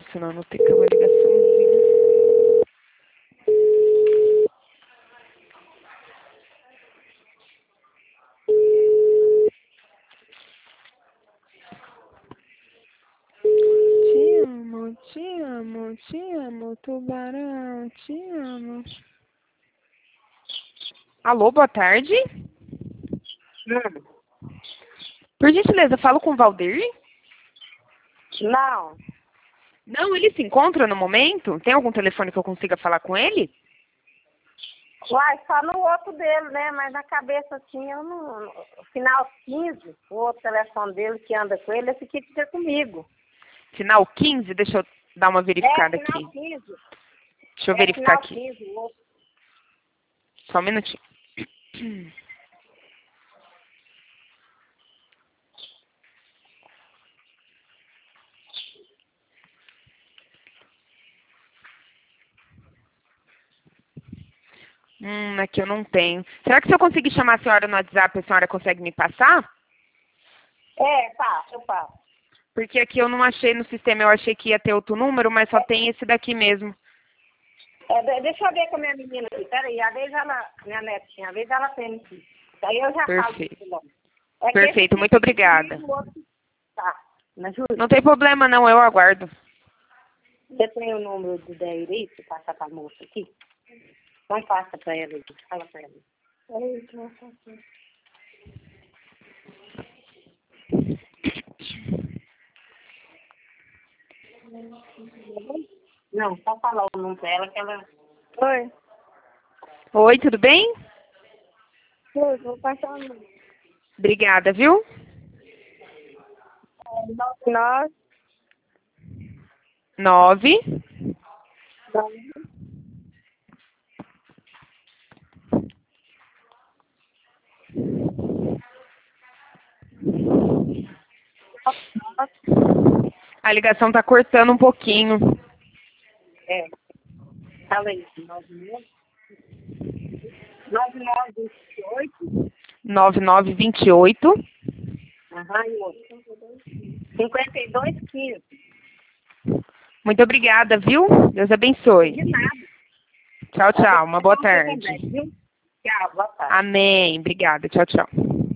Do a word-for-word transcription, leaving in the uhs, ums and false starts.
senão eu não tenho que uma ligaçãozinha. Te amo, te amo, te amo, tubarão, te amo. Alô, boa tarde. Hum. Por gentileza, falo com o Valdir? Não. Não, ele se encontra no momento? Tem algum telefone que eu consiga falar com ele? Uai, só no outro dele, né? Mas na cabeça assim, eu não. No final quinze, o outro telefone dele que anda com ele, esse aqui fica comigo. Final quinze? Deixa eu dar uma verificada é, final aqui. quinze. Deixa eu É, verificar final aqui. quinze, o outro. Só um minutinho. Hum, aqui eu não tenho. Será que se eu conseguir chamar a senhora no WhatsApp, a senhora consegue me passar? É, passa, eu passo. Porque aqui eu não achei no sistema, eu achei que ia ter outro número, mas só tem esse daqui mesmo. É, de- deixa eu ver com a minha menina aqui. Peraí, às vezes ela, minha netinha, às vezes ela tem aqui. Daí eu já falo Perfeito. disso logo. É que Perfeito, esse muito aqui obrigada. comigo, o outro tá. Me ajuda? Não tem problema não, eu aguardo. Você tem o número do Dairi para passar para a moça aqui? Então passa para ela aí. Fala para ela. Peraí, que eu vou fazer. Não, só falar o número para ela que ela... Oi. Oi, tudo bem? Oi, vou passar o número. Obrigada, viu? Nós, Nove. A ligação tá cortando um pouquinho. é. Fala aí. Nove nove vinte e oito. Nove nove vinte e oito. Aham, e outro. cinquenta e dois, quinze. Muito obrigada, viu? Deus abençoe. De nada. Tchau, tchau. Uma boa tarde. Também, viu? Tchau, boa tarde. Amém. Obrigada. Tchau, tchau.